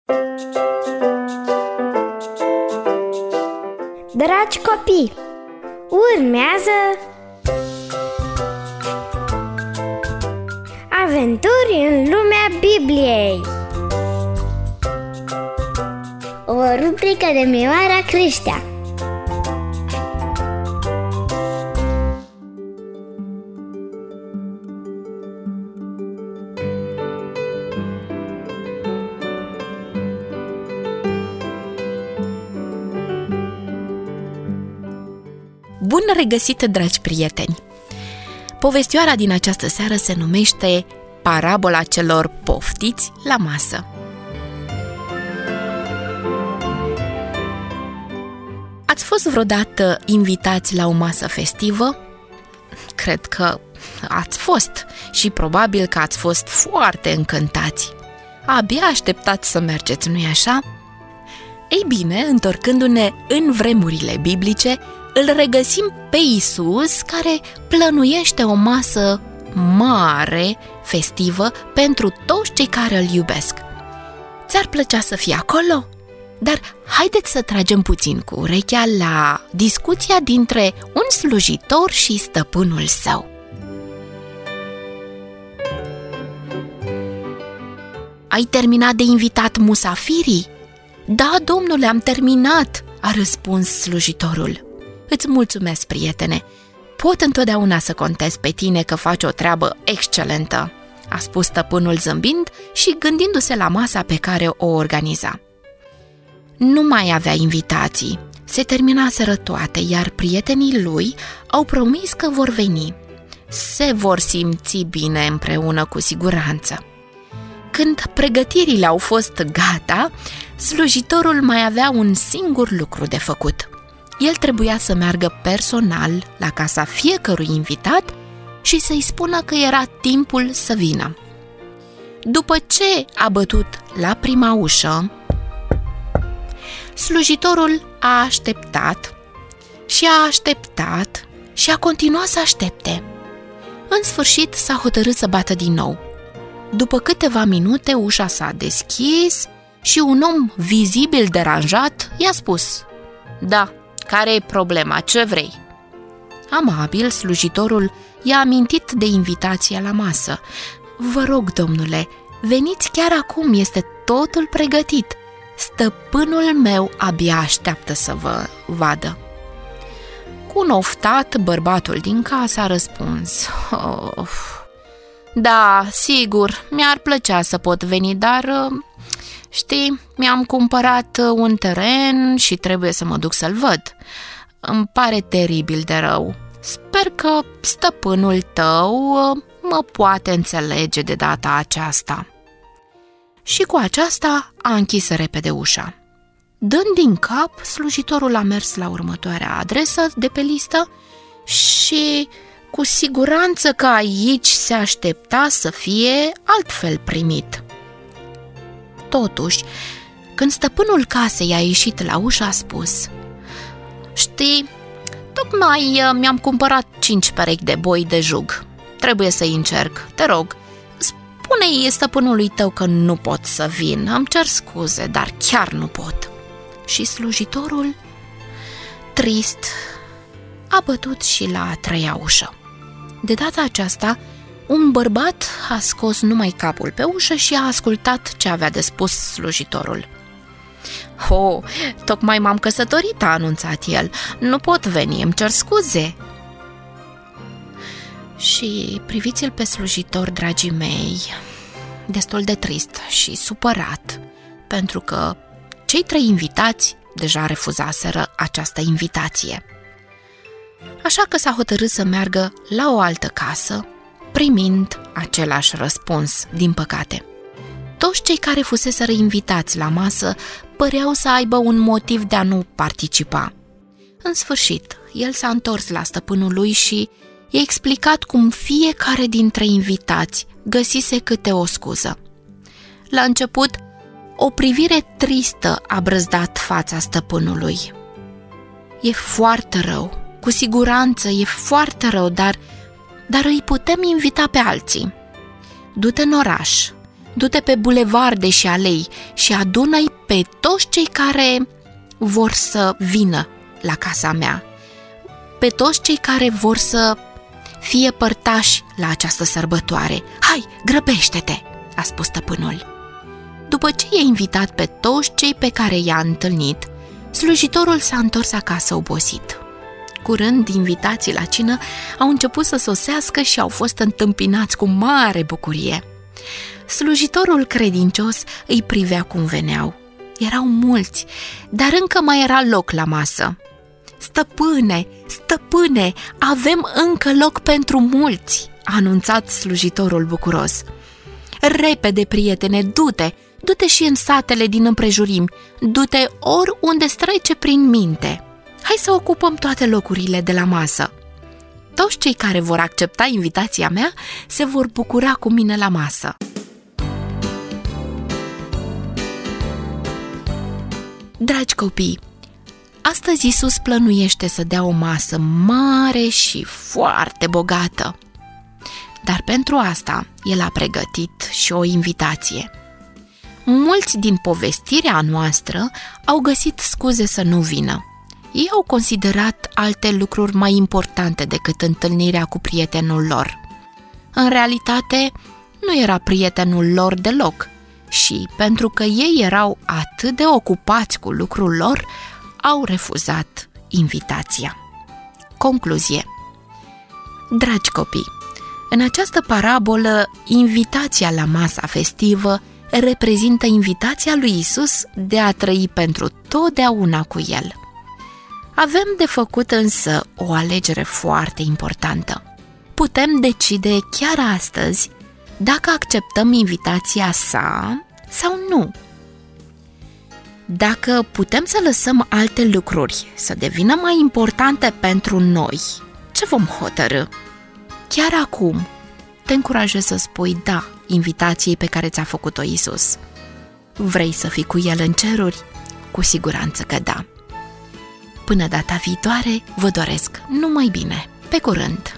Dragi copii, urmează Aventuri în lumea Bibliei, o rubrică de Mioara Creștea. Bun regăsit, dragi prieteni! Povestioara din această seară se numește Parabola celor poftiți la masă. Ați fost vreodată invitați la o masă festivă? Cred că ați fost și probabil că ați fost foarte încântați. Abia așteptați să mergeți, nu-i așa? Ei bine, întorcându-ne în vremurile biblice, îl regăsim pe Iisus care plănuiește o masă mare, festivă, pentru toți cei care îl iubesc. Ți-ar plăcea să fii acolo? Dar haideți să tragem puțin cu urechea la discuția dintre un slujitor și stăpânul său. Ai terminat de invitat musafirii? Da, domnule, am terminat, a răspuns slujitorul. Îți mulțumesc, prietene. Pot întotdeauna să contez pe tine că faci o treabă excelentă, a spus stăpânul zâmbind și gândindu-se la masa pe care o organiza. Nu mai avea invitații, se terminaseră toate, iar prietenii lui au promis că vor veni. Se vor simți bine împreună cu siguranță. Când pregătirile au fost gata, slujitorul mai avea un singur lucru de făcut. El trebuia să meargă personal la casa fiecărui invitat și să-i spună că era timpul să vină. După ce a bătut la prima ușă, slujitorul a așteptat și a așteptat și a continuat să aștepte. În sfârșit s-a hotărât să bată din nou. După câteva minute ușa s-a deschis și un om vizibil deranjat i-a spus: „Da, care e problema? Ce vrei?” Amabil, slujitorul i-a amintit de invitația la masă. „Vă rog, domnule, veniți chiar acum, este totul pregătit. Stăpânul meu abia așteaptă să vă vadă.” Cu un oftat, bărbatul din casă a răspuns: „Da, sigur, mi-ar plăcea să pot veni, dar, știi, mi-am cumpărat un teren și trebuie să mă duc să-l văd. Îmi pare teribil de rău. Sper că stăpânul tău mă poate înțelege de data aceasta.” Și cu aceasta a închis repede ușa. Dând din cap, slujitorul a mers la următoarea adresă de pe listă și cu siguranță că aici se aștepta să fie altfel primit. Totuși, când stăpânul casei a ieșit la ușă, a spus: „Știi, tocmai mi-am cumpărat 5 perechi de boi de jug. Trebuie să-i încerc, te rog. Spune-i stăpânului tău că nu pot să vin, îmi cer scuze, dar chiar nu pot.” Și slujitorul, trist, a bătut și la a treia ușă. De data aceasta, un bărbat a scos numai capul pe ușă și a ascultat ce avea de spus slujitorul. Tocmai m-am căsătorit”, a anunțat el. „Nu pot veni, îmi cer scuze.” Și priviți-l pe slujitor, dragii mei, destul de trist și supărat, pentru că cei 3 invitați deja refuzaseră această invitație. Așa că s-a hotărât să meargă la o altă casă, primind același răspuns, din păcate. Toți cei care fuseseră invitați la masă păreau să aibă un motiv de a nu participa. În sfârșit, el s-a întors la stăpânul lui și i-a explicat cum fiecare dintre invitați găsise câte o scuză. La început, o privire tristă a brăzdat fața stăpânului. „E foarte rău, cu siguranță e foarte rău, dar îi putem invita pe alții. Du-te în oraș, Du-te pe bulevarde și alei și adună-i pe toți cei care vor să vină la casa mea, pe toți cei care vor să fie părtași la această sărbătoare. Hai, grăbește-te, a spus stăpânul. După ce i-a invitat pe toți cei pe care i-a întâlnit, slujitorul s-a întors acasă obosit. Curând, invitații la cină au început să sosească și au fost întâmpinați cu mare bucurie. Slujitorul credincios îi privea cum veneau. Erau mulți, dar încă mai era loc la masă. Stăpâne, stăpâne, avem încă loc pentru mulți, a anunțat slujitorul bucuros. Repede, prietene, du-te și în satele din împrejurimi, du-te oriunde trece prin minte. Hai să ocupăm toate locurile de la masă. Toți cei care vor accepta invitația mea se vor bucura cu mine la masă. Dragi copii, astăzi Iisus plănuiește să dea o masă mare și foarte bogată. Dar pentru asta El a pregătit și o invitație. Mulți din povestirea noastră au găsit scuze să nu vină. Ei au considerat alte lucruri mai importante decât întâlnirea cu prietenul lor. În realitate, nu era prietenul lor deloc și, pentru că ei erau atât de ocupați cu lucrul lor, au refuzat invitația. Concluzie. Dragi copii, în această parabolă, invitația la masa festivă reprezintă invitația lui Iisus de a trăi pentru totdeauna cu El. Avem de făcut însă o alegere foarte importantă. Putem decide chiar astăzi dacă acceptăm invitația sa sau nu. Dacă putem să lăsăm alte lucruri să devină mai importante pentru noi, ce vom hotărâ? Chiar acum te încurajez să spui da invitației pe care ți-a făcut-o Iisus. Vrei să fii cu El în ceruri? Cu siguranță că da. Până data viitoare, vă doresc numai bine. Pe curând!